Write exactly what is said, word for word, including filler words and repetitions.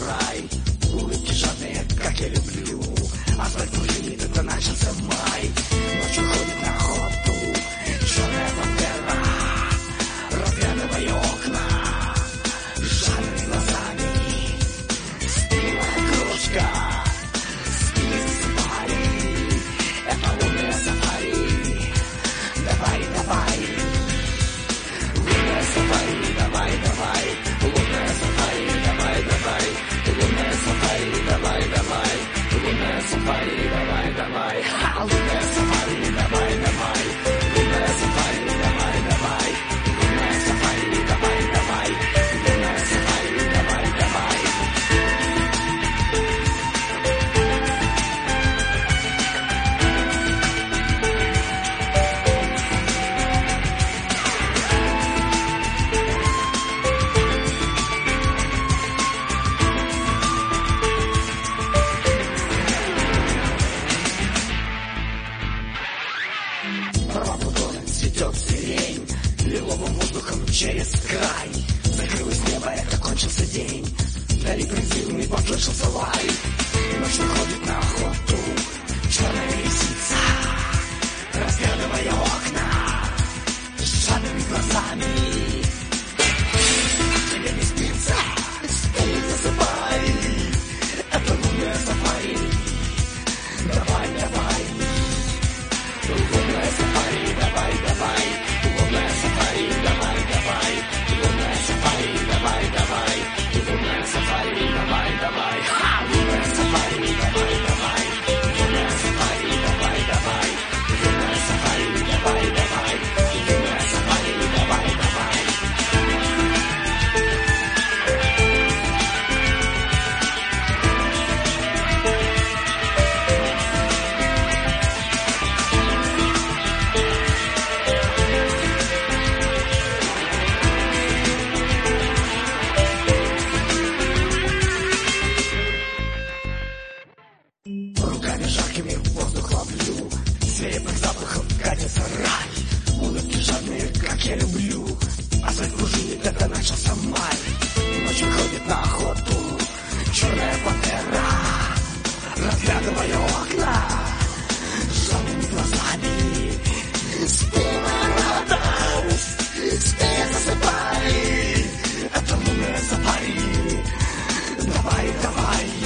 рай. Улыбки жадные, как я люблю. Асфальт пружинит, это начался май. Ночью ходит на охоту черная пантера, разглядывая окна жадными глазами. Спилая кружка, спи, засыпай. Это лунное сафари. Давай, давай. Лунное сафари, давай, давай. Лунное сафари, давай, давай. Лунное сафари, давай, давай. Лунное сафари, давай, давай. Лунное сафари, давай, давай. Лунное сафари, давай, давай. Лунное сафари, давай, давай. Лунное сафари, давай, давай. Правопутон цветет сирень лиловым воздухом через край. Закрылось небо, это кончился день. Вдали призывный послышался лай. Ночь выходит на охоту черная лисица, разглядывая окна жадными глазами. Тебе не спится, спи, засыпай. Это лунное сафари. Давай, давай. Лунное сафари, давай, давай. Лунное сафари, давай, давай. Лунное сафари, давай, давай. Лунное сафари, давай, давай. Лунное сафари, давай, давай. Лунное сафари, давай, давай. Лунное сафари, давай, давай. Лунное сафари, давай, давай. Руками жаркими в воздух ловлю свирепых запахов катится рай. Улыбки жадные, как я люблю. Асфальт пружинит, это начался май. Ночь выходит на охоту черная пантера, разглядывая окна жадными глазами. Спи, моя радость, спи, засыпай. Это лунное сафари. Давай, давай.